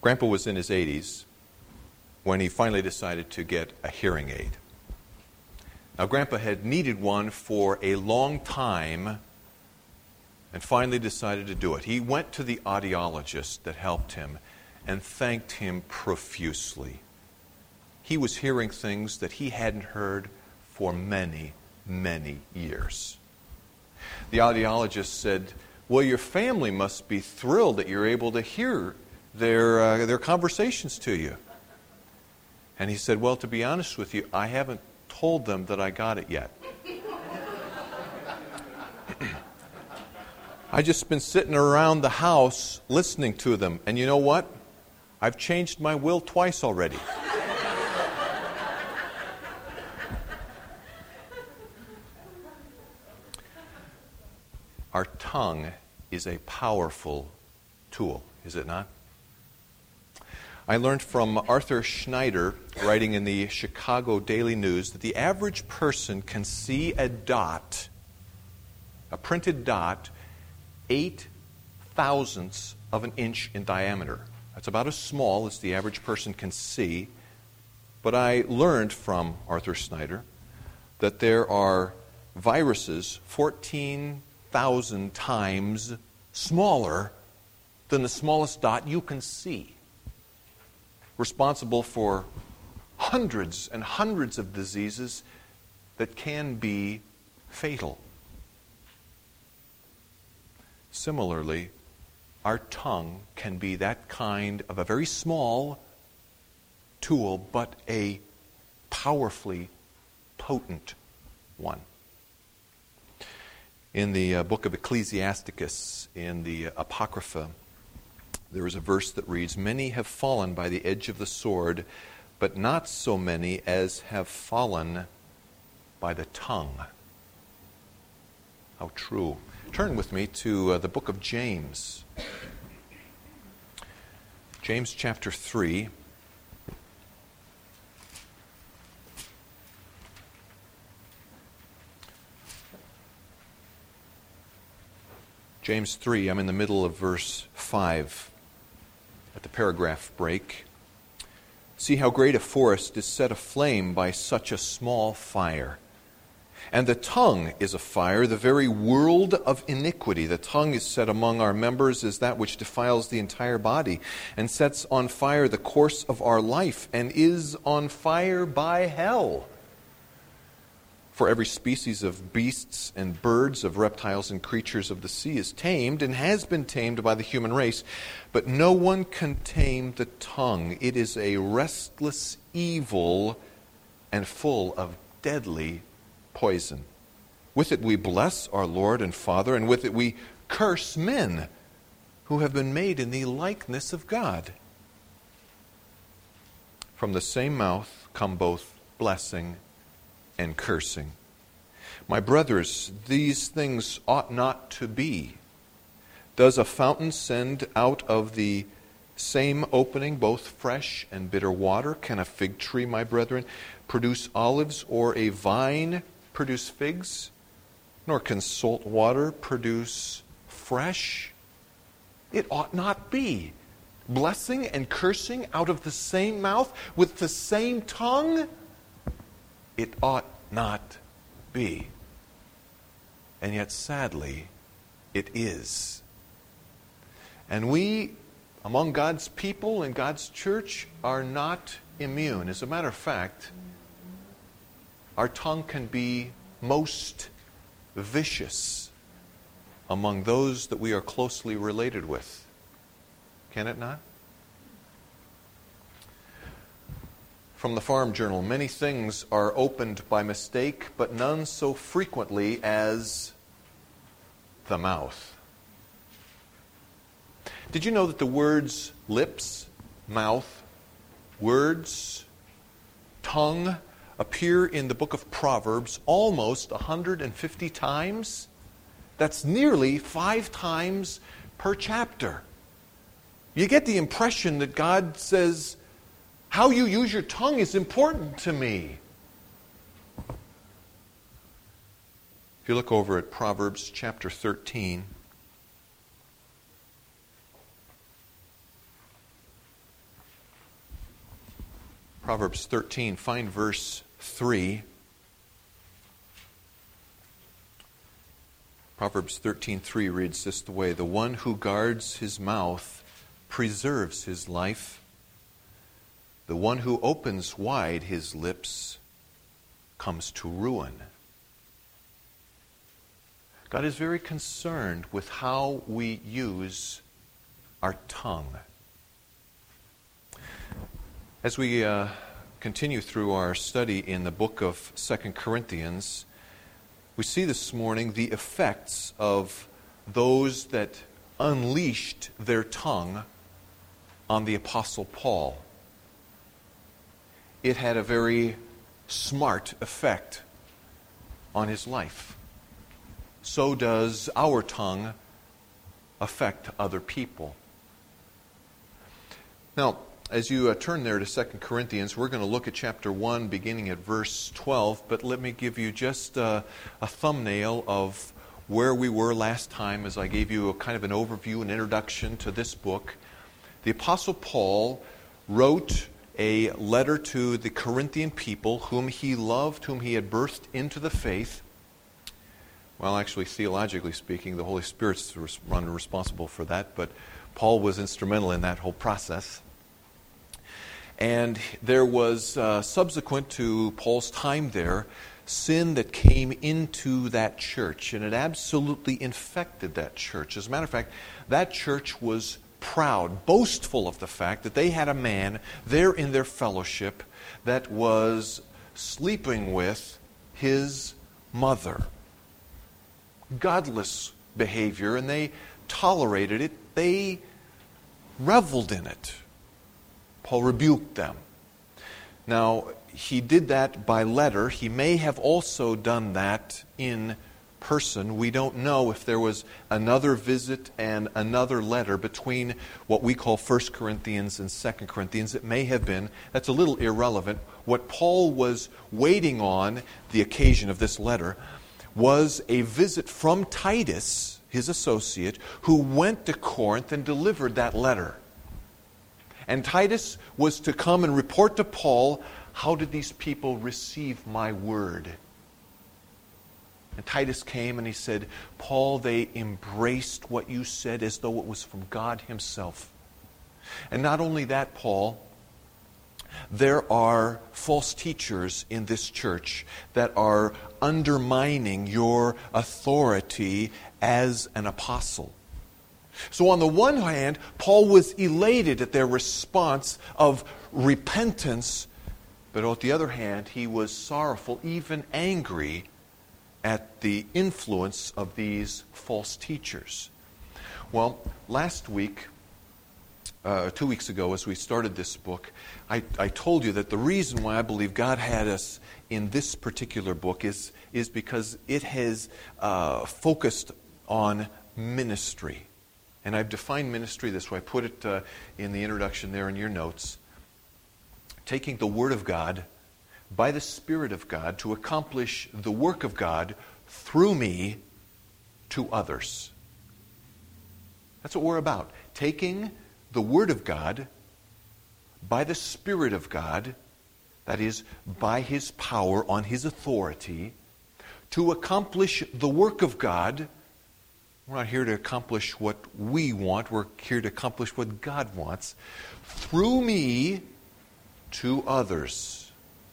Grandpa was in his 80s when he finally decided to get a hearing aid. Now, Grandpa had needed one for a long time and finally decided to do it. He went to the audiologist that helped him and thanked him profusely. He was hearing things that he hadn't heard for many, many years. The audiologist said, "Well, your family must be thrilled that you're able to hear their conversations to you." And he said, "Well, to be honest with you, I haven't told them that I got it yet. I just been sitting around the house listening to them. And you know what? I've changed my will twice already." Our tongue is a powerful tool, is it not? I learned from Arthur Schneider, writing in the Chicago Daily News, that the average person can see a dot, a printed dot, 8/1000ths of an inch in diameter. That's about as small as the average person can see. But I learned from Arthur Schneider that there are viruses 14,000 times smaller than the smallest dot you can see, responsible for hundreds and hundreds of diseases that can be fatal. Similarly, our tongue can be that kind of a very small tool, but a powerfully potent one. In the book of Ecclesiasticus, in the Apocrypha, there is a verse that reads, "Many have fallen by the edge of the sword, but not so many as have fallen by the tongue." How true. Turn with me to the book of James. James chapter 3. James 3, I'm in the middle of verse 5 at the paragraph break. "See how great a forest is set aflame by such a small fire. And the tongue is a fire, the very world of iniquity. The tongue is set among our members as that which defiles the entire body, and sets on fire the course of our life, and is on fire by hell. For every species of beasts and birds, of reptiles and creatures of the sea is tamed, and has been tamed by the human race. But no one can tame the tongue. It is a restless evil and full of deadly poison. With it we bless our Lord and Father, and with it we curse men who have been made in the likeness of God. From the same mouth come both blessing and cursing. My brothers, these things ought not to be. Does a fountain send out of the same opening both fresh and bitter water? Can a fig tree, my brethren, produce olives, or a vine produce figs? Nor can salt water produce fresh? It ought not be. Blessing and cursing out of the same mouth with the same tongue? It ought not be. And yet, sadly, it is. And we, among God's people and God's church, are not immune. As a matter of fact, our tongue can be most vicious among those that we are closely related with. Can it not? From the Farm Journal, many things are opened by mistake, but none so frequently as the mouth. Did you know that the words lips, mouth, words, tongue appear in the book of Proverbs almost 150 times? That's nearly 5 times per chapter. You get the impression that God says, how you use your tongue is important to me. If you look over at Proverbs chapter 13, Proverbs 13, find verse 3. Proverbs 13:3 reads this the way, "The one who guards his mouth preserves his life. The one who opens wide his lips comes to ruin." God is very concerned with how we use our tongue. As we continue through our study in the book of 2 Corinthians, we see this morning the effects of those that unleashed their tongue on the Apostle Paul. It had a very smart effect on his life. So does our tongue affect other people. Now, as you turn there to 2 Corinthians, we're going to look at chapter 1, beginning at verse 12, but let me give you just a thumbnail of where we were last time as I gave you a kind of an overview, an introduction to this book. The Apostle Paul wrote a letter to the Corinthian people whom he loved, whom he had birthed into the faith. Well, actually, theologically speaking, the Holy Spirit's responsible for that, but Paul was instrumental in that whole process. And there was, subsequent to Paul's time there, sin that came into that church, and it absolutely infected that church. As a matter of fact, that church was proud, boastful of the fact that they had a man there in their fellowship that was sleeping with his mother. Godless behavior, and they tolerated it. They reveled in it. Paul rebuked them. Now, he did that by letter. He may have also done that in person. We don't know if there was another visit and another letter between what we call 1 Corinthians and 2 Corinthians. It may have been. That's a little irrelevant. What Paul was waiting on, the occasion of this letter, was a visit from Titus, his associate, who went to Corinth and delivered that letter. And Titus was to come and report to Paul, how did these people receive my word? And Titus came and he said, Paul, they embraced what you said as though it was from God himself. And not only that, Paul, there are false teachers in this church that are undermining your authority as an apostle. So on the one hand, Paul was elated at their response of repentance, but on the other hand, he was sorrowful, even angry at the influence of these false teachers. Well, last week, 2 weeks ago, as we started this book, I told you that the reason why I believe God had us in this particular book is because it has focused on ministry. And I've defined ministry this way. I put it in the introduction there in your notes. Taking the Word of God by the Spirit of God to accomplish the work of God through me to others. That's what we're about. Taking the Word of God by the Spirit of God, that is, by His power, on His authority, to accomplish the work of God. We're not here to accomplish what we want. We're here to accomplish what God wants. Through me to others.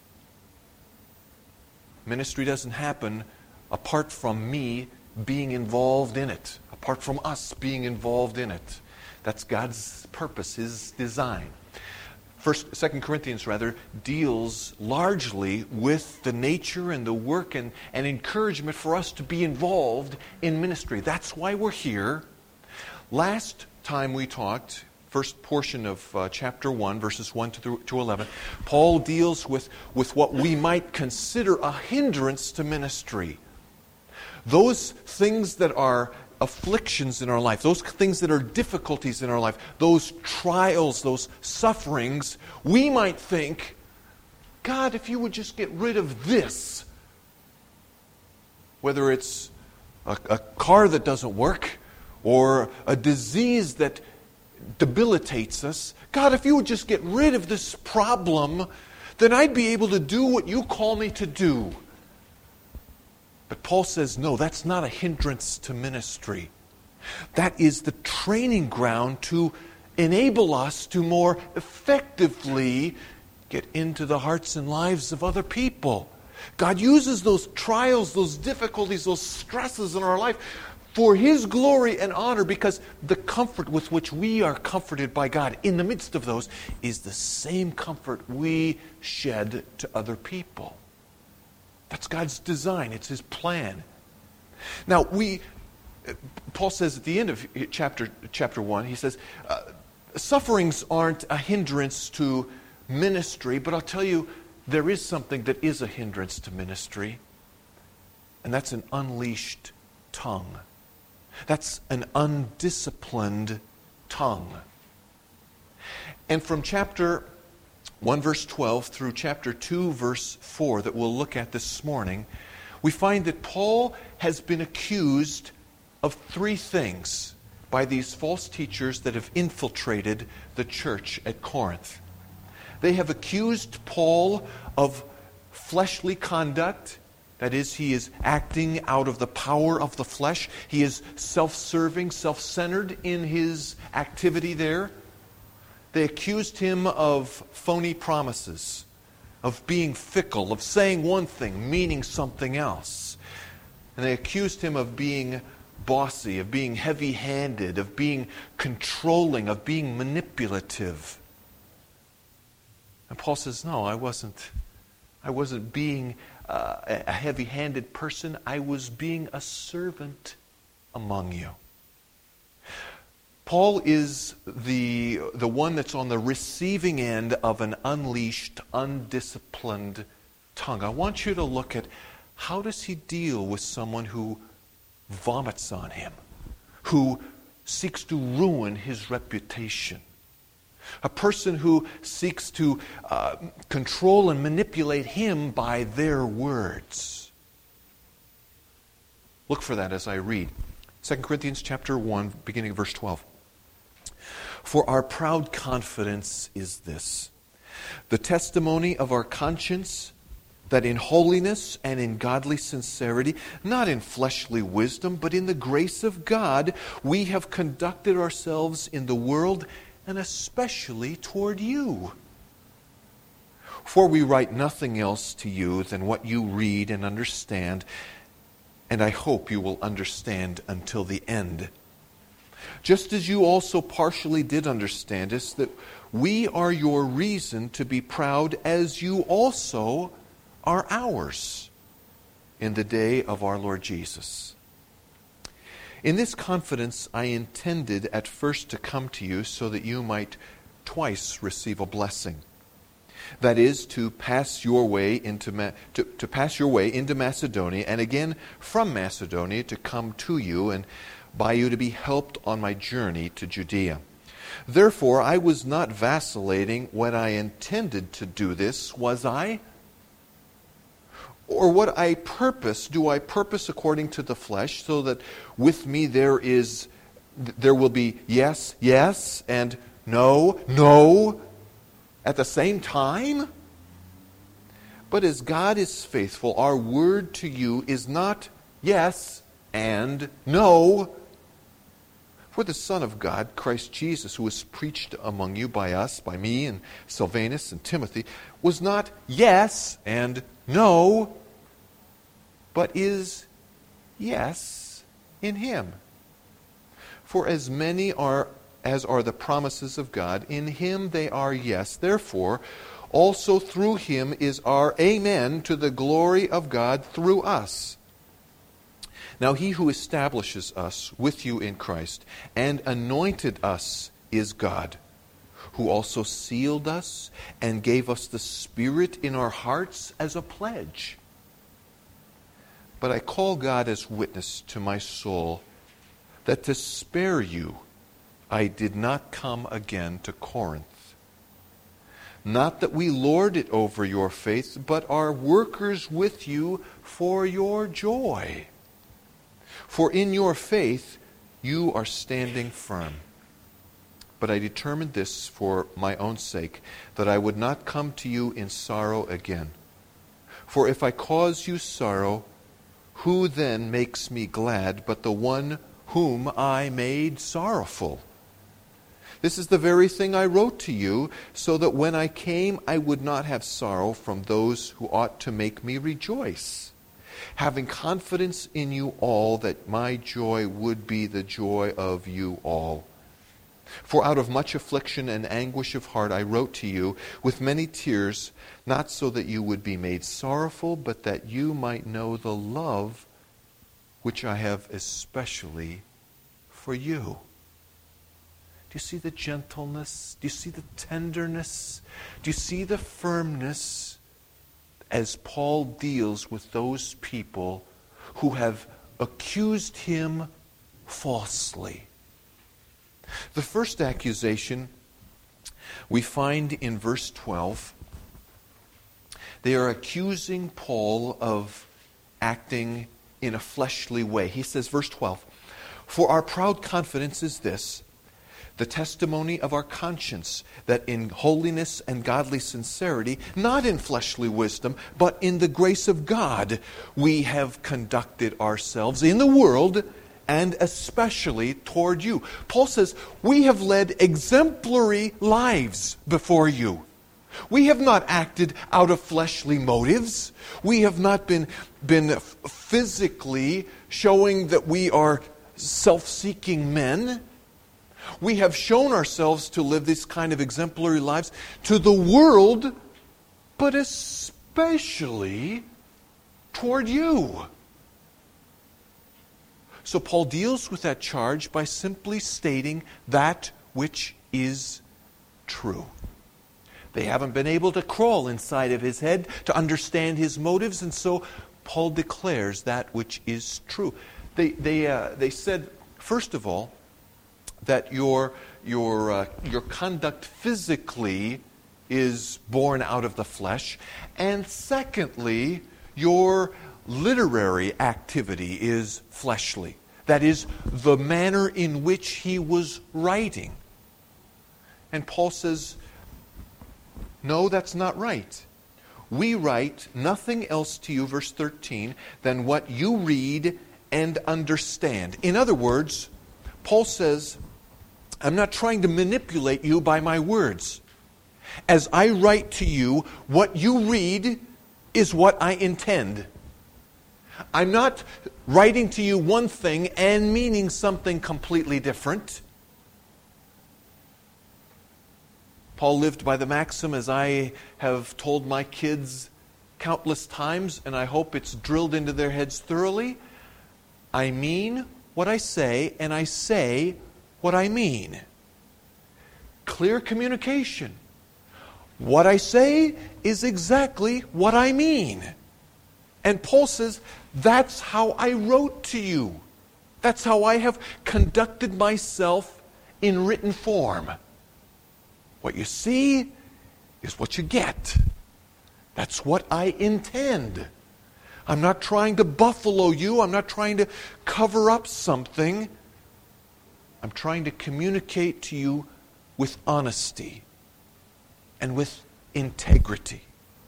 Ministry doesn't happen apart from me being involved in it. Apart from us being involved in it. That's God's purpose, His design. 2 Corinthians deals largely with the nature and the work and encouragement for us to be involved in ministry. That's why we're here. Last time we talked, first portion of chapter 1, verses 1 to 11, Paul deals with what we might consider a hindrance to ministry. Those things that are afflictions in our life, those things that are difficulties in our life, those trials, those sufferings, we might think, God, if you would just get rid of this, whether it's a car that doesn't work or a disease that debilitates us, God, if you would just get rid of this problem, then I'd be able to do what you call me to do. But Paul says, no, that's not a hindrance to ministry. That is the training ground to enable us to more effectively get into the hearts and lives of other people. God uses those trials, those difficulties, those stresses in our life for His glory and honor, because the comfort with which we are comforted by God in the midst of those is the same comfort we shed to other people. That's God's design. It's His plan. Now, Paul says at the end of chapter 1, he says, sufferings aren't a hindrance to ministry, but I'll tell you, there is something that is a hindrance to ministry, and that's an unleashed tongue. That's an undisciplined tongue. And from chapter 1, verse 12, through chapter 2, verse 4, that we'll look at this morning, we find that Paul has been accused of three things by these false teachers that have infiltrated the church at Corinth. They have accused Paul of fleshly conduct. That is, he is acting out of the power of the flesh. He is self-serving, self-centered in his activity there. They accused him of phony promises, of being fickle, of saying one thing, meaning something else. And they accused him of being bossy, of being heavy-handed, of being controlling, of being manipulative. And Paul says, no, I wasn't being a heavy-handed person. I was being a servant among you. Paul is the one that's on the receiving end of an unleashed, undisciplined tongue. I want you to look at, how does he deal with someone who vomits on him, who seeks to ruin his reputation? A person who seeks to control and manipulate him by their words. Look for that as I read. 2 Corinthians chapter 1, beginning of verse 12. For our proud confidence is this, the testimony of our conscience, that in holiness and in godly sincerity, not in fleshly wisdom, but in the grace of God, we have conducted ourselves in the world, and especially toward you. For we write nothing else to you than what you read and understand, and I hope you will understand until the end. Just as you also partially did understand us, that we are your reason to be proud, as you also are ours in the day of our Lord Jesus. In this confidence I intended at first to come to you so that you might twice receive a blessing. That is, to pass your way into Macedonia, and again from Macedonia to come to you, and by you to be helped on my journey to Judea. Therefore I was not vacillating when I intended to do this, was I? Or what I purpose, do I purpose according to the flesh, so that with me there will be yes, yes, and no, no, at the same time? But as God is faithful, our word to you is not yes and no. For the Son of God, Christ Jesus, who was preached among you by us, by me and Silvanus and Timothy, was not yes and no, but is yes in Him. For as many as are the promises of God, in Him they are yes. Therefore, also through Him is our amen to the glory of God through us. Now He who establishes us with you in Christ and anointed us is God, who also sealed us and gave us the Spirit in our hearts as a pledge. But I call God as witness to my soul that to spare you I did not come again to Corinth. Not that we lord it over your faith, but are workers with you for your joy. For in your faith you are standing firm. But I determined this for my own sake, that I would not come to you in sorrow again. For if I cause you sorrow, who then makes me glad but the one whom I made sorrowful? This is the very thing I wrote to you, so that when I came I would not have sorrow from those who ought to make me rejoice, having confidence in you all that my joy would be the joy of you all. For out of much affliction and anguish of heart I wrote to you with many tears, not so that you would be made sorrowful, but that you might know the love which I have especially for you. Do you see the gentleness? Do you see the tenderness? Do you see the firmness as Paul deals with those people who have accused him falsely? The first accusation we find in verse 12. They are accusing Paul of acting in a fleshly way. He says, verse 12, "For our proud confidence is this, the testimony of our conscience, that in holiness and godly sincerity, not in fleshly wisdom, but in the grace of God, we have conducted ourselves in the world, and especially toward you." Paul says, we have led exemplary lives before you. We have not acted out of fleshly motives. We have not been physically showing that we are self-seeking men. We have shown ourselves to live this kind of exemplary lives to the world, but especially toward you. So Paul deals with that charge by simply stating that which is true. They haven't been able to crawl inside of his head to understand his motives, and so Paul declares that which is true. They said, first of all, that your conduct physically is born out of the flesh, and secondly, your literary activity is fleshly. That is, the manner in which he was writing. And Paul says, no, that's not right. We write nothing else to you, verse 13, than what you read and understand. In other words, Paul says, I'm not trying to manipulate you by my words. As I write to you, what you read is what I intend. I'm not writing to you one thing and meaning something completely different. Paul lived by the maxim, as I have told my kids countless times, and I hope it's drilled into their heads thoroughly. I mean what I say, and I say what I mean. Clear communication. What I say is exactly what I mean. And Paul says, that's how I wrote to you. That's how I have conducted myself in written form. What you see is what you get. That's what I intend. I'm not trying to buffalo you. I'm not trying to cover up something. I'm trying to communicate to you with honesty and with integrity.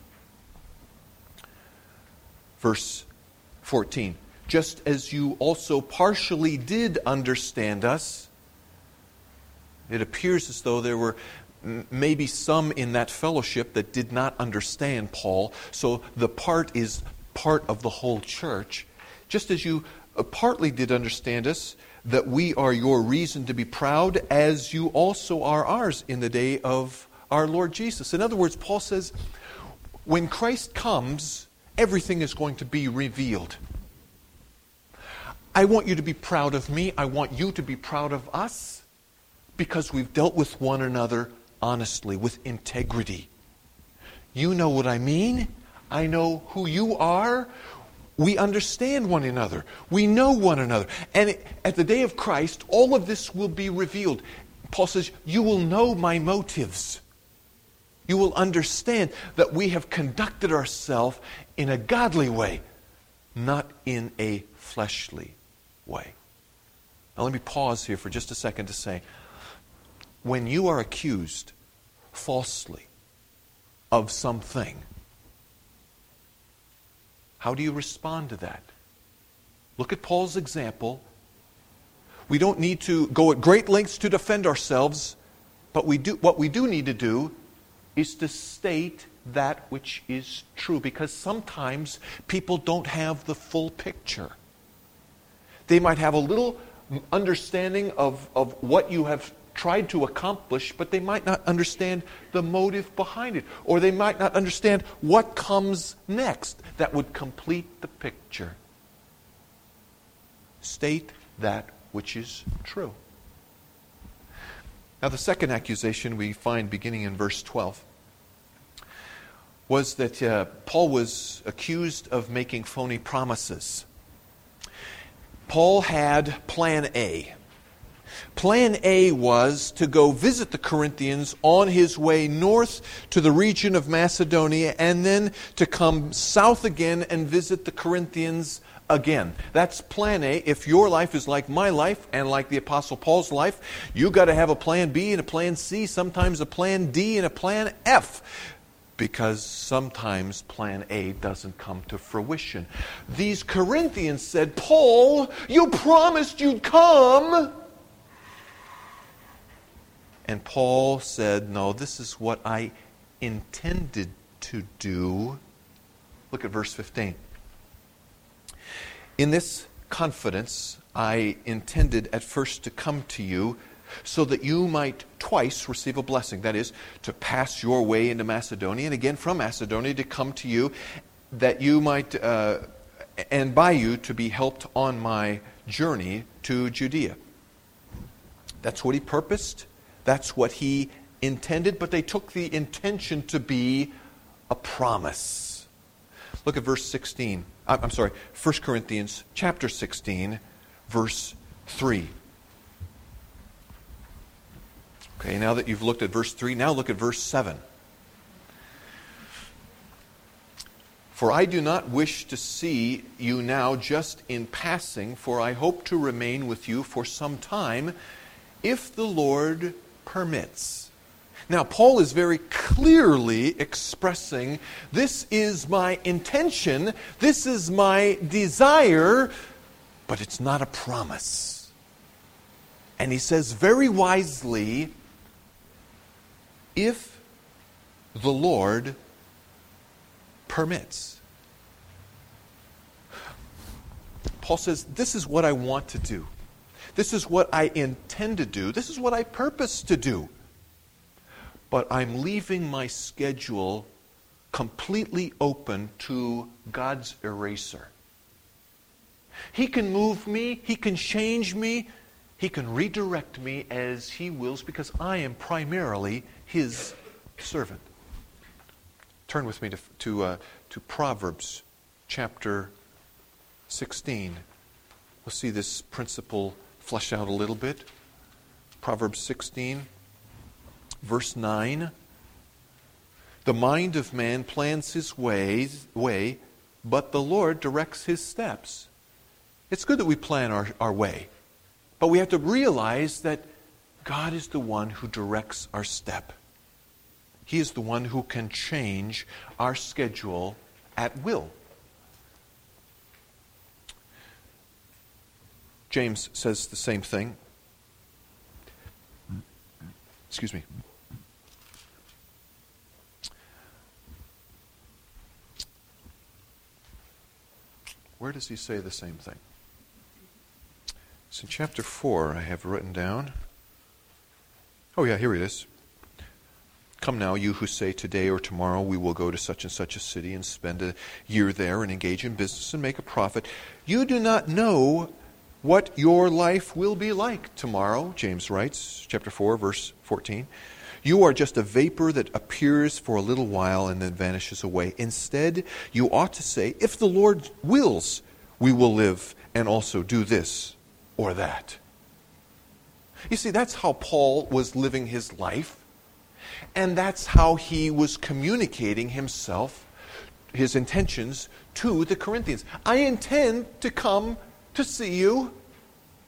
Verse 14. Just as you also partially did understand us. It appears as though there were maybe some in that fellowship that did not understand Paul. So the part is part of the whole church. Just as you partly did understand us, that we are your reason to be proud, as you also are ours in the day of our Lord Jesus. In other words, Paul says, when Christ comes, everything is going to be revealed. I want you to be proud of me. I want you to be proud of us, because we've dealt with one another honestly, with integrity. You know what I mean. I know who you are. We understand one another. We know one another. And at the day of Christ, all of this will be revealed. Paul says, you will know my motives. You will understand that we have conducted ourselves in a godly way, not in a fleshly way. Now let me pause here for just a second to say, when you are accused falsely of something, how do you respond to that? Look at Paul's example. We don't need to go at great lengths to defend ourselves, but what we do need to do is to state that which is true, because sometimes people don't have the full picture. They might have a little understanding of what you have tried to accomplish, but they might not understand the motive behind it, or they might not understand what comes next that would complete the picture. State that which is true. Now, the second accusation we find beginning in verse 12 was that Paul was accused of making phony promises. Paul had plan A. Plan A was to go visit the Corinthians on his way north to the region of Macedonia, and then to come south again and visit the Corinthians again. That's plan A. If your life is like my life and like the Apostle Paul's life, you got to have a plan B and a plan C, sometimes a plan D and a plan F, because sometimes plan A doesn't come to fruition. These Corinthians said, "Paul, you promised you'd come." And Paul said, "No, this is what I intended to do." Look at verse 15. "In this confidence I intended at first to come to you, so that you might twice receive a blessing." That is, to pass your way into Macedonia, and again from Macedonia to come to you, that you might, and by you to be helped on my journey to Judea. That's what he purposed. That's what he intended, but they took the intention to be a promise. Look at verse 16. 1 Corinthians chapter 16, verse 3. Okay, now that you've looked at verse 3, now look at verse 7. "For I do not wish to see you now just in passing, for I hope to remain with you for some time, if the Lord permits." Now, Paul is very clearly expressing, this is my intention, this is my desire, but it's not a promise. And he says very wisely, if the Lord permits. Paul says, this is what I want to do. This is what I intend to do. This is what I purpose to do. But I'm leaving my schedule completely open to God's eraser. He can move me. He can change me. He can redirect me as He wills, because I am primarily His servant. Turn with me to Proverbs chapter 16. We'll see this principle flesh out a little bit. Proverbs 16, verse 9. "The mind of man plans his way, but the Lord directs his steps." It's good that we plan our way, but we have to realize that God is the one who directs our step. He is the one who can change our schedule at will. James says the same thing. Excuse me. Where does he say the same thing? It's in chapter 4 I have written down. Oh yeah, here it is. "Come now, you who say today or tomorrow we will go to such and such a city and spend a year there and engage in business and make a profit. You do not know what your life will be like tomorrow," James writes, chapter 4, verse 14. "You are just a vapor that appears for a little while and then vanishes away. Instead, you ought to say, if the Lord wills, we will live and also do this or that." You see, that's how Paul was living his life. And that's how he was communicating himself, his intentions, to the Corinthians. I intend to come to see you.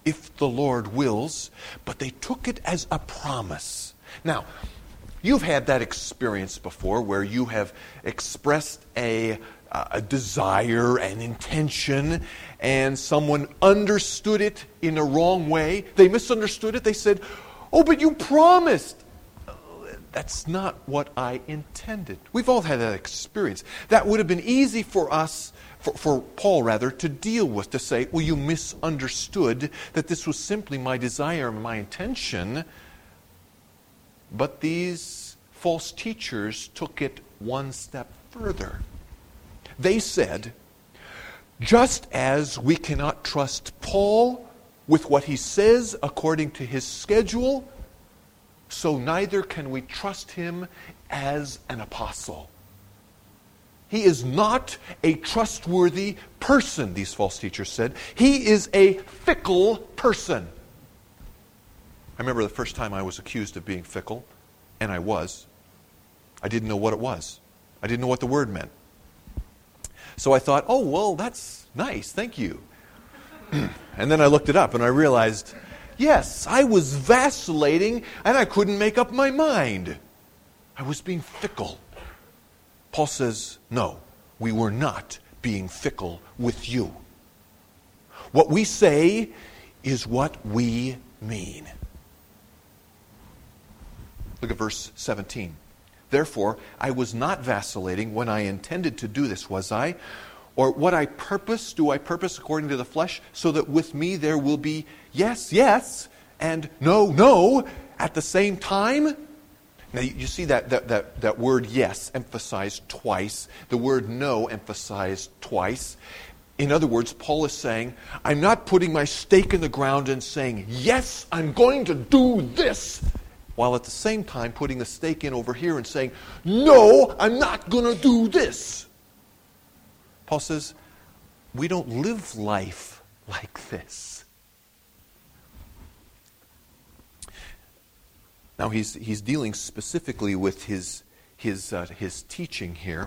if the Lord wills, but they took it as a promise. Now, you've had that experience before where you have expressed a desire, an intention, and someone understood it in a wrong way. They misunderstood it. They said, "Oh, but you promised." That's not what I intended. We've all had that experience. That would have been easy for us, for Paul rather, to deal with, to say, well, you misunderstood that this was simply my desire and my intention. But these false teachers took it one step further. They said, just as we cannot trust Paul with what he says according to his schedule, so neither can we trust him as an apostle. He is not a trustworthy person, these false teachers said. He is a fickle person. I remember the first time I was accused of being fickle, and I was. I didn't know what it was. I didn't know what the word meant. So I thought, oh, well, that's nice, thank you. And then I looked it up and I realized, yes, I was vacillating and I couldn't make up my mind. I was being fickle. Paul says, no, we were not being fickle with you. What we say is what we mean. Look at verse 17. Therefore, I was not vacillating when I intended to do this, was I? Or what I purpose, do I purpose according to the flesh, so that with me there will be yes, yes, and no, no, at the same time? Now, you see that word yes emphasized twice, the word no emphasized twice. In other words, Paul is saying, I'm not putting my stake in the ground and saying, yes, I'm going to do this, while at the same time putting the stake in over here and saying, no, I'm not going to do this. Paul says, we don't live life like this. Now he's dealing specifically with his teaching here.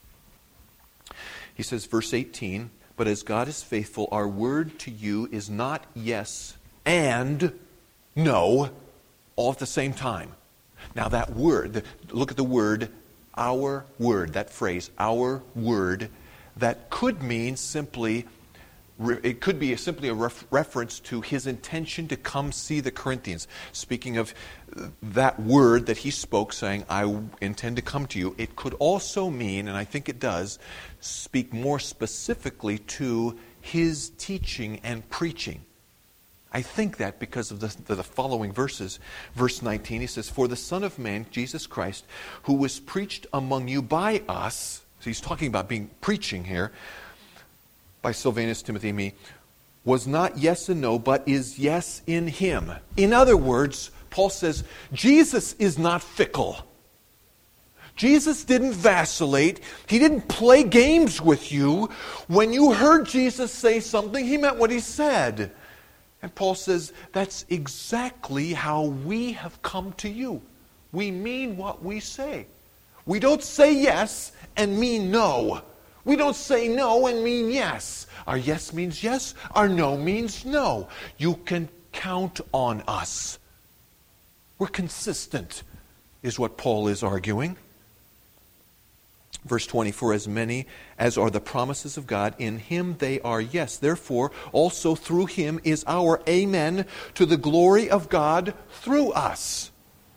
He says, verse 18, but as God is faithful, our word to you is not yes and no, all at the same time. Now that word, look at the word, our word, that phrase, our word, that could mean simply, it could be simply a reference to his intention to come see the Corinthians. Speaking of that word that he spoke, saying, I intend to come to you, it could also mean, and I think it does, speak more specifically to his teaching and preaching. I think that because of the following verses. Verse 19, he says, for the Son of Man, Jesus Christ, who was preached among you by us, so he's talking about preaching here, by Silvanus, Timothy, and me, was not yes and no, but is yes in him. In other words, Paul says, Jesus is not fickle. Jesus didn't vacillate. He didn't play games with you. When you heard Jesus say something, he meant what he said. And Paul says, that's exactly how we have come to you. We mean what we say. We don't say yes and mean no. We don't say no and mean yes. Our yes means yes. Our no means no. You can count on us. We're consistent, is what Paul is arguing. Verse 20, for as many as are the promises of God, in him they are yes. Therefore, also through him is our amen to the glory of God through us.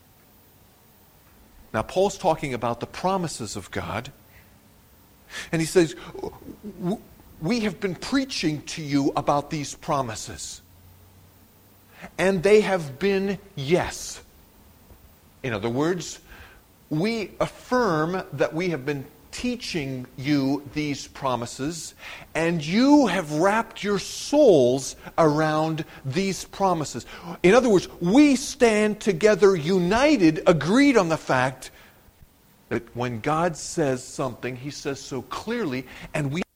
Now, Paul's talking about the promises of God. And he says, we have been preaching to you about these promises. And they have been yes. In other words, we affirm that we have been teaching you these promises, and you have wrapped your souls around these promises. In other words, we stand together united, agreed on the fact that when God says something, he says so clearly, and we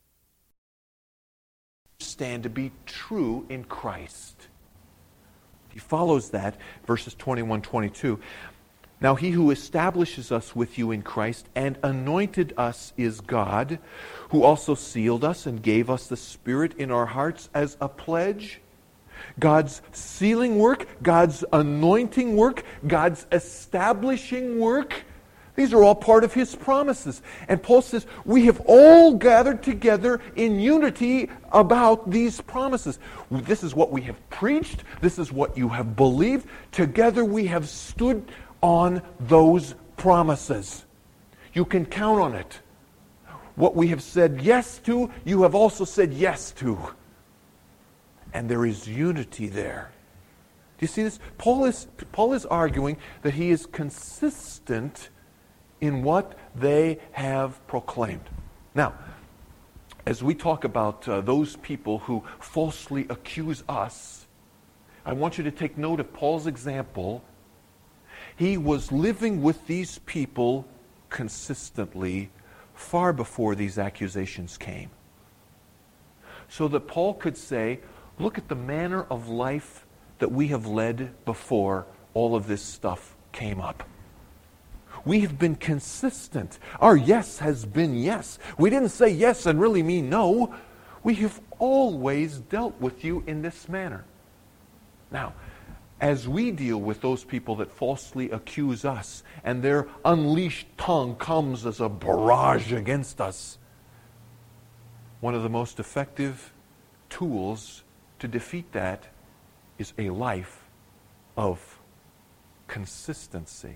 stand to be true in Christ. He follows that, verses 21, 22. Now he who establishes us with you in Christ and anointed us is God, who also sealed us and gave us the Spirit in our hearts as a pledge. God's sealing work, God's anointing work, God's establishing work. These are all part of His promises. And Paul says, we have all gathered together in unity about these promises. This is what we have preached. This is what you have believed. Together we have stood on those promises. You can count on it. What we have said yes to, you have also said yes to. And there is unity there. Do you see this? Paul is arguing that he is consistent in what they have proclaimed. Now, as we talk about those people who falsely accuse us, I want you to take note of Paul's example. He was living with these people consistently far before these accusations came. So that Paul could say, look at the manner of life that we have led before all of this stuff came up. We have been consistent. Our yes has been yes. We didn't say yes and really mean no. We have always dealt with you in this manner. Now, as we deal with those people that falsely accuse us and their unleashed tongue comes as a barrage against us, one of the most effective tools to defeat that is a life of consistency.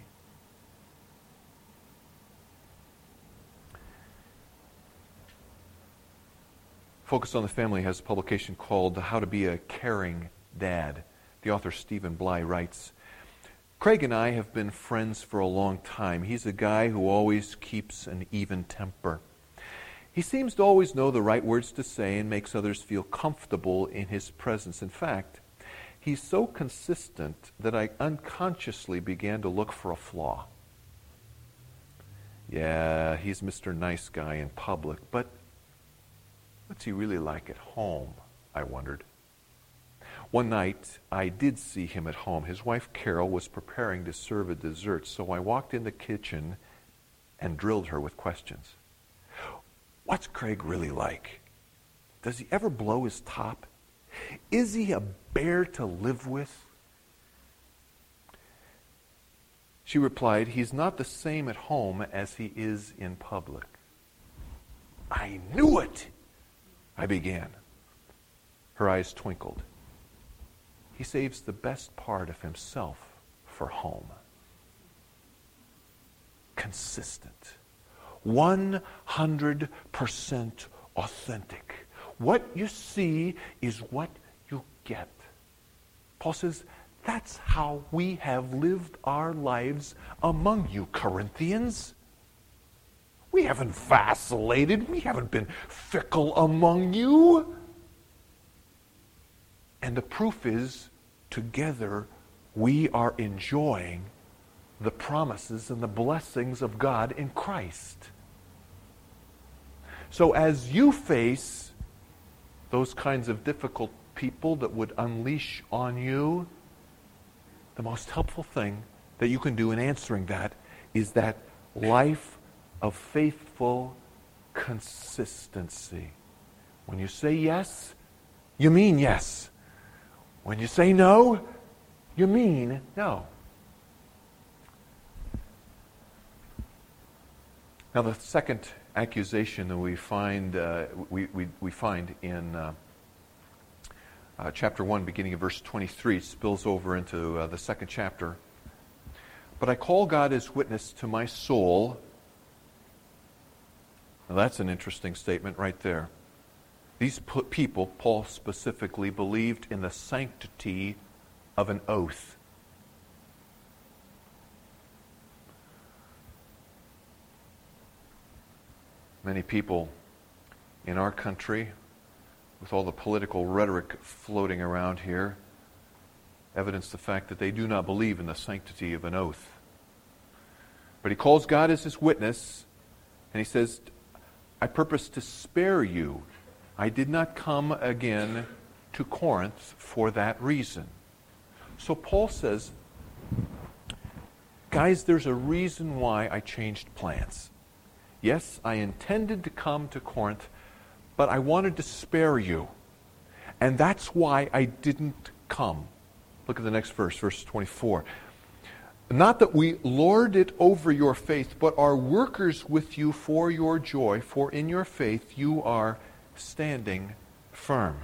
Focus on the Family has a publication called How to Be a Caring Dad. The author Stephen Bly writes, Craig and I have been friends for a long time. He's a guy who always keeps an even temper. He seems to always know the right words to say and makes others feel comfortable in his presence. In fact, he's so consistent that I unconsciously began to look for a flaw. Yeah, he's Mr. Nice Guy in public, but what's he really like at home, I wondered. One night, I did see him at home. His wife, Carol, was preparing to serve a dessert, so I walked in the kitchen and drilled her with questions. What's Craig really like? Does he ever blow his top? Is he a bear to live with? She replied, he's not the same at home as he is in public. I knew it, I began. Her eyes twinkled. He saves the best part of himself for home. Consistent. 100% authentic. What you see is what you get. Paul says, that's how we have lived our lives among you, Corinthians. We haven't vacillated. We haven't been fickle among you. And the proof is, together we are enjoying the promises and the blessings of God in Christ. So as you face those kinds of difficult people that would unleash on you, the most helpful thing that you can do in answering that is that life of faithful consistency. When you say yes, you mean yes. When you say no, you mean no. Now, the second accusation that we find in chapter 1, beginning of verse 23, spills over into the second chapter. But I call God as witness to my soul. Now, that's an interesting statement right there. These people, Paul specifically, believed in the sanctity of an oath. Many people in our country, with all the political rhetoric floating around here, evidence the fact that they do not believe in the sanctity of an oath. But he calls God as his witness, and he says, I purpose to spare you. I did not come again to Corinth for that reason. So Paul says, guys, there's a reason why I changed plans. Yes, I intended to come to Corinth, but I wanted to spare you. And that's why I didn't come. Look at the next verse, verse 24. Not that we lord it over your faith, but are workers with you for your joy, for in your faith you are standing firm.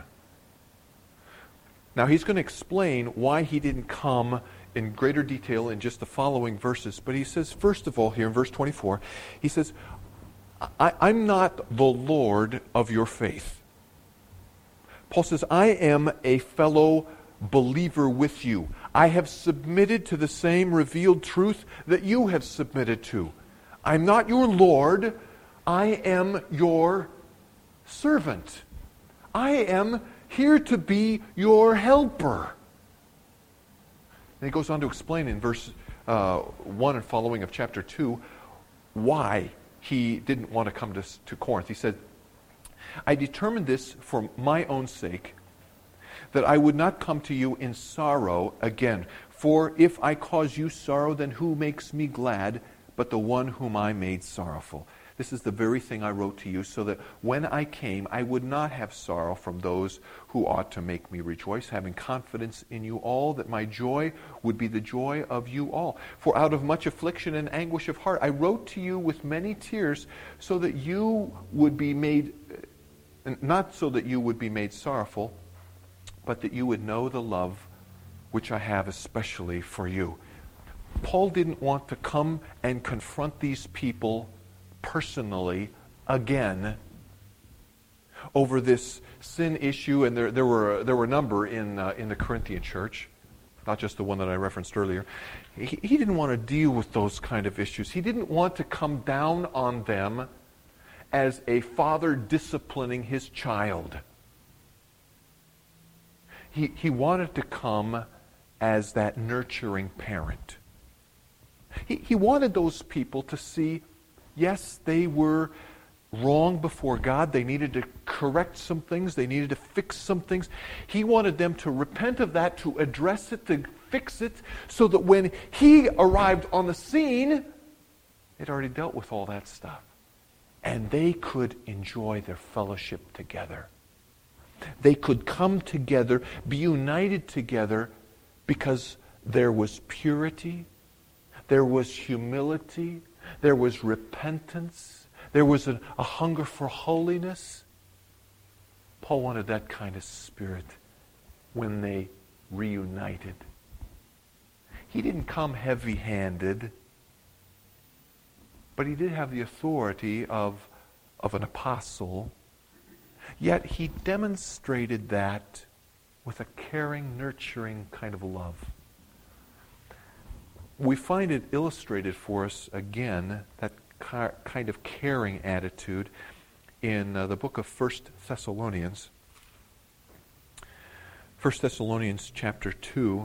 Now he's going to explain why he didn't come in greater detail in just the following verses. But he says, first of all, here in verse 24, he says, I'm not the Lord of your faith. Paul says, I am a fellow believer with you. I have submitted to the same revealed truth that you have submitted to. I'm not your Lord. I am your servant. I am here to be your helper. And he goes on to explain in verse 1 and following of chapter 2 why he didn't want to come to Corinth. He said, I determined this for my own sake, that I would not come to you in sorrow again. For if I cause you sorrow, then who makes me glad but the one whom I made sorrowful? This is the very thing I wrote to you, so that when I came, I would not have sorrow from those who ought to make me rejoice, having confidence in you all, that my joy would be the joy of you all. For out of much affliction and anguish of heart, I wrote to you with many tears, so that you would be made, not so that you would be made sorrowful, but that you would know the love which I have especially for you. Paul didn't want to come and confront these people personally again over this sin issue, and there were a number in the Corinthian church, not just the one that I referenced earlier. He didn't want to deal with those kind of issues. He didn't want to come down on them as a father disciplining his child. He wanted to come as that nurturing parent. He wanted those people to see, yes, they were wrong before God. They needed to correct some things. They needed to fix some things. He wanted them to repent of that, to address it, to fix it, so that when he arrived on the scene, they'd already dealt with all that stuff. And they could enjoy their fellowship together. They could come together, be united together, because there was purity, there was humility, there was repentance, there was a hunger for holiness. Paul wanted that kind of spirit when they reunited. He didn't come heavy-handed, but he did have the authority of an apostle. Yet he demonstrated that with a caring, nurturing kind of love. We find it illustrated for us again, that kind of caring attitude, in the book of 1 Thessalonians. 1 Thessalonians chapter 2.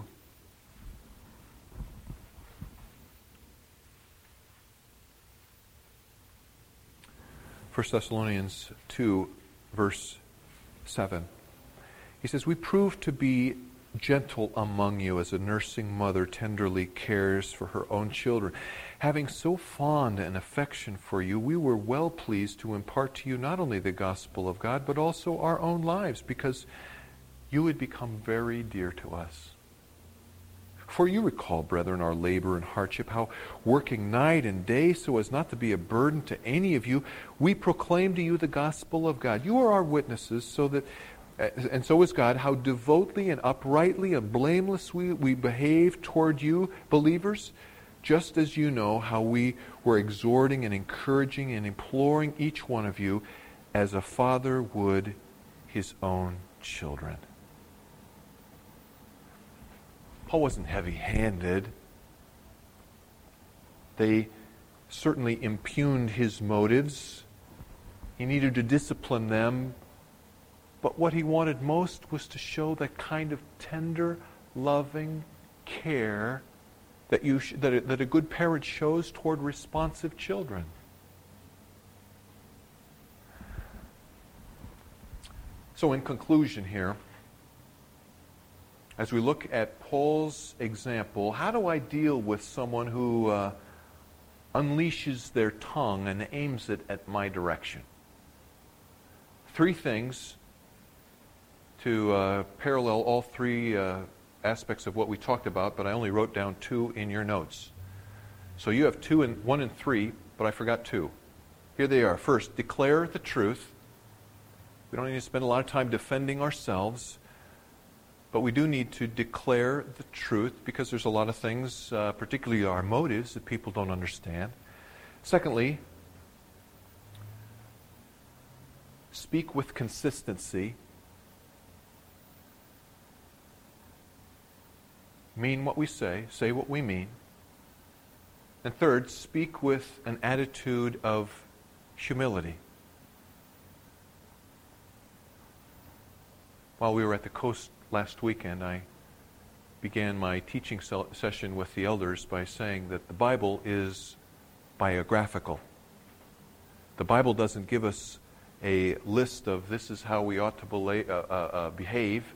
First Thessalonians 2, verse 7. He says, we prove to be gentle among you as a nursing mother tenderly cares for her own children. Having so fond an affection for you, we were well pleased to impart to you not only the gospel of God, but also our own lives, because you had become very dear to us. For you recall, brethren, our labor and hardship, how working night and day so as not to be a burden to any of you, we proclaim to you the gospel of God. You are our witnesses, and so is God, how devotedly and uprightly and blamelessly we behave toward you, believers, just as you know how we were exhorting and encouraging and imploring each one of you as a father would his own children. Paul wasn't heavy-handed. They certainly impugned his motives. He needed to discipline them. But what he wanted most was to show that kind of tender, loving care that a good parent shows toward responsive children. So in conclusion here, as we look at Paul's example, how do I deal with someone who unleashes their tongue and aims it at my direction? 3 things to parallel all three aspects of what we talked about, but I only wrote down 2 in your notes. So you have 1 and 3, but I forgot 2. Here they are. First, declare the truth. We don't need to spend a lot of time defending ourselves, but we do need to declare the truth because there's a lot of things, particularly our motives, that people don't understand. Secondly, speak with consistency. Mean what we say what we mean. And third, speak with an attitude of humility. While we were at the coast last weekend, I began my teaching session with the elders by saying that the Bible is biographical. The Bible doesn't give us a list of this is how we ought to behave,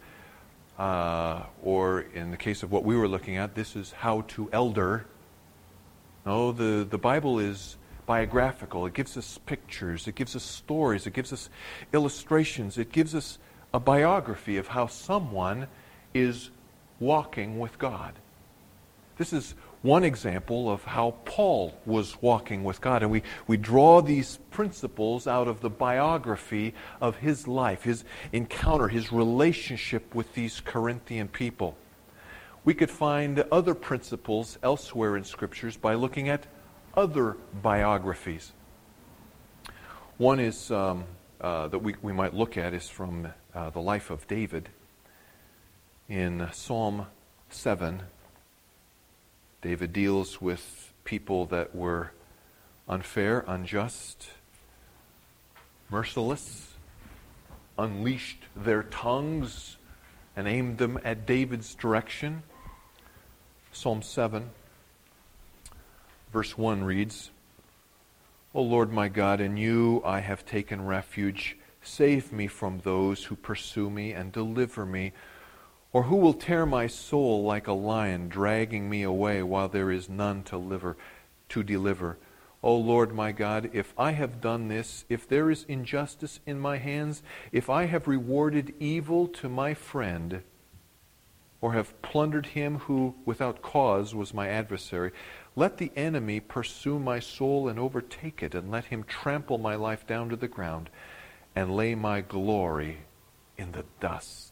or in the case of what we were looking at, this is how to elder. No, the Bible is biographical. It gives us pictures, it gives us stories, it gives us illustrations, it gives us a biography of how someone is walking with God. This is one example of how Paul was walking with God. And we draw these principles out of the biography of his life, his encounter, his relationship with these Corinthian people. We could find other principles elsewhere in Scriptures by looking at other biographies. One is that we might look at is from the life of David. In Psalm 7, David deals with people that were unfair, unjust, merciless, unleashed their tongues and aimed them at David's direction. Psalm 7, verse 1 reads, O Lord my God, in you I have taken refuge. Save me from those who pursue me and deliver me. Or who will tear my soul like a lion, dragging me away while there is none to deliver? O Lord my God, if I have done this, if there is injustice in my hands, if I have rewarded evil to my friend, or have plundered him who without cause was my adversary, let the enemy pursue my soul and overtake it, and let him trample my life down to the ground, and lay my glory in the dust.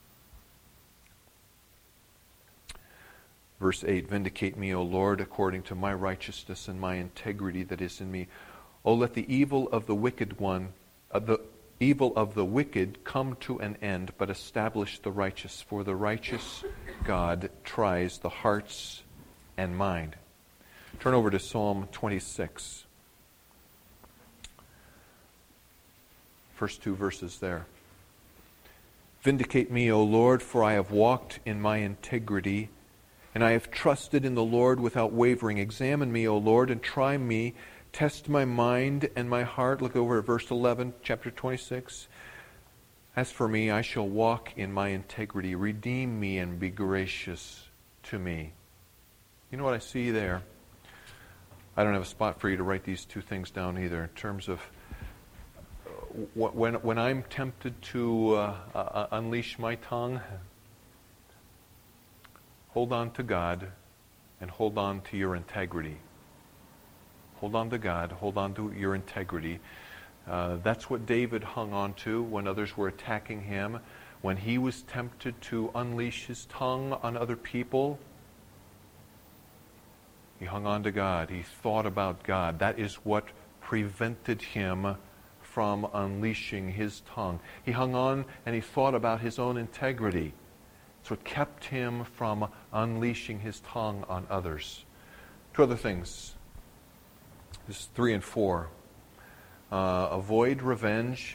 Verse 8, Vindicate me, O Lord, according to my righteousness and my integrity that is in me. O let the evil of the wicked come to an end, but establish the righteous, for the righteous God tries the hearts and mind. Turn over to Psalm 26. First 2 verses there. Vindicate me, O Lord, for I have walked in my integrity, and I have trusted in the Lord without wavering. Examine me, O Lord, and try me. Test my mind and my heart. Look over at verse 11, chapter 26. As for me, I shall walk in my integrity. Redeem me and be gracious to me. You know what I see there? I don't have a spot for you to write these 2 things down either. In terms of when I'm tempted to unleash my tongue, hold on to God and hold on to your integrity. Hold on to God, hold on to your integrity. That's what David hung on to when others were attacking him. When he was tempted to unleash his tongue on other people, he hung on to God. He thought about God. That is what prevented him from unleashing his tongue. He hung on and he thought about his own integrity. So it kept him from unleashing his tongue on others. 2 other things. This is 3 and 4. Avoid revenge.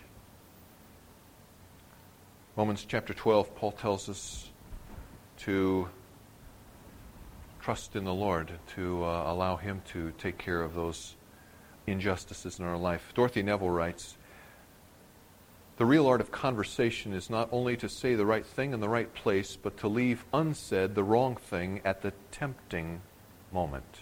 Romans chapter 12, Paul tells us to trust in the Lord, to allow Him to take care of those injustices in our life. Dorothy Neville writes, the real art of conversation is not only to say the right thing in the right place, but to leave unsaid the wrong thing at the tempting moment.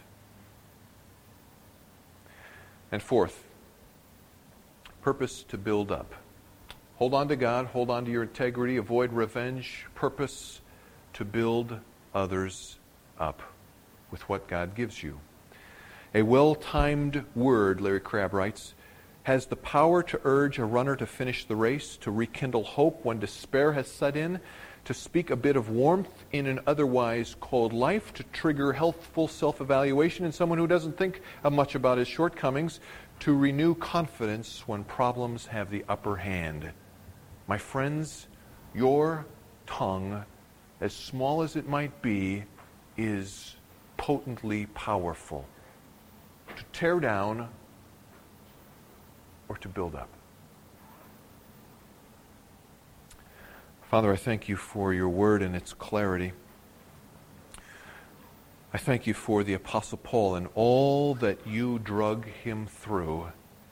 And fourth, purpose to build up. Hold on to God, hold on to your integrity, avoid revenge, purpose to build others up with what God gives you. A well-timed word, Larry Crabb writes, has the power to urge a runner to finish the race, to rekindle hope when despair has set in, to speak a bit of warmth in an otherwise cold life, to trigger healthful self-evaluation in someone who doesn't think much about his shortcomings, to renew confidence when problems have the upper hand. My friends, your tongue, as small as it might be, is potently powerful. To tear down or to build up. Father, I thank you for your word and its clarity. I thank you for the Apostle Paul and all that you drug him through,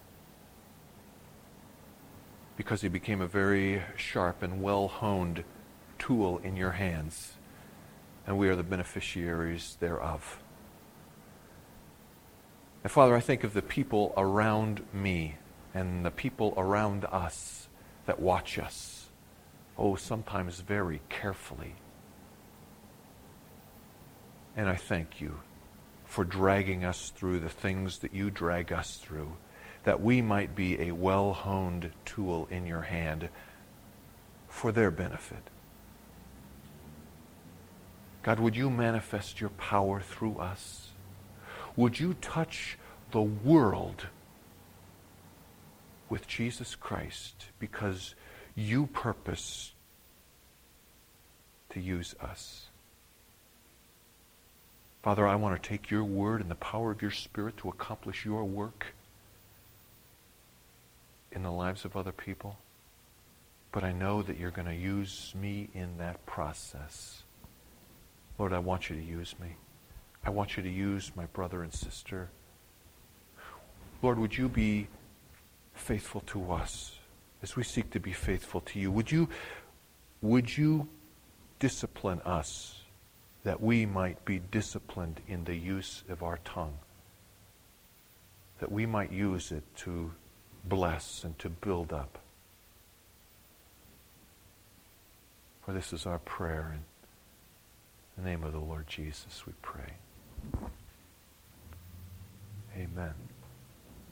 because he became a very sharp and well-honed tool in your hands, and we are the beneficiaries thereof. And Father, I think of the people around me and the people around us that watch us, sometimes very carefully. And I thank you for dragging us through the things that you drag us through, that we might be a well-honed tool in your hand for their benefit. God, would you manifest your power through us? Would you touch the world with Jesus Christ, because you purpose to use us? Father, I want to take your word and the power of your Spirit to accomplish your work in the lives of other people. But I know that you're going to use me in that process. Lord, I want you to use me. I want you to use my brother and sister. Lord, would you be faithful to us as we seek to be faithful to you? Would you discipline us that we might be disciplined in the use of our tongue, that we might use it to bless and to build up? For this is our prayer. In the name of the Lord Jesus, we pray. Amen.